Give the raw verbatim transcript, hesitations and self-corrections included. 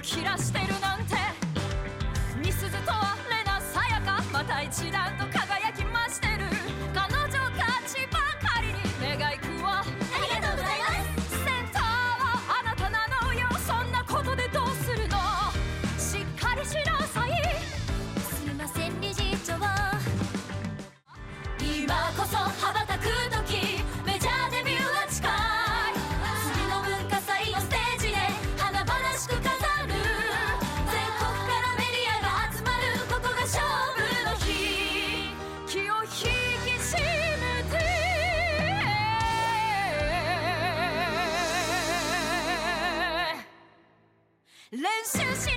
切らしてるなんて、みすずとはレナさやか、また一段と輝き増してる彼女たちばかりに願いくわ。 ありがとうございます。 センターはあなたなのよ。そんなことでどうするの、しっかりしなさい。 すみません理事長、 今こそ羽ばたく時、メジャーデビューは近い。次の文化祭のステージで華々しく飾る。全国からメディアが集まる、ここが勝負の日。気を引き締めて練習し